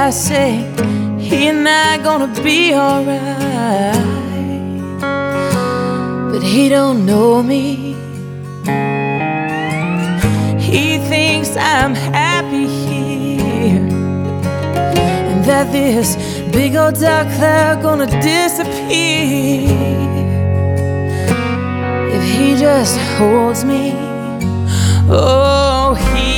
I say he and I gonna be alright, but he don't know me. He thinks I'm happy here, and that this big old dark cloud gonna disappear if he just holds me. Oh, he